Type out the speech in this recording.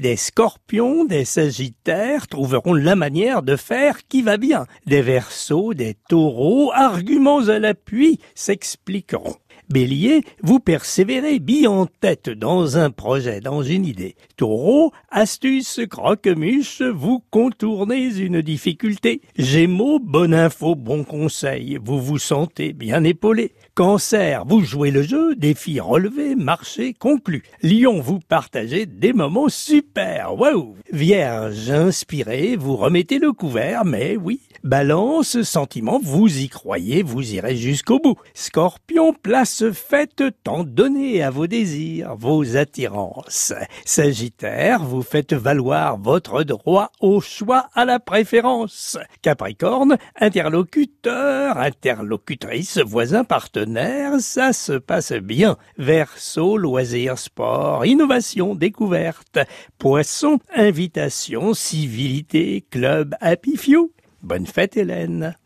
Des Scorpions, des Sagittaires trouveront la manière de faire qui va bien. Des Verseaux, des Taureaux, arguments à l'appui, s'expliqueront. Bélier, vous persévérez bille en tête dans un projet, dans une idée. Taureau, astuce croque-muche, vous contournez une difficulté. Gémeaux, bonne info, bon conseil, vous vous sentez bien épaulé. Cancer, vous jouez le jeu, défi relevé, marché conclu. Lion, vous partagez des moments super, waouh. Vierge, inspiré, vous remettez le couvert, mais oui. Balance, sentiment, vous y croyez, vous irez jusqu'au bout. Scorpion, place faite, temps donné à vos désirs, vos attirances. Sagittaire, vous faites valoir votre droit au choix à la préférence. Capricorne, interlocuteur, interlocutrice, voisin, partenaire, ça se passe bien. Verseau, loisirs, sport, innovation, découverte. Poisson, invitation, civilité, club, happy few. Bonne fête Hélène.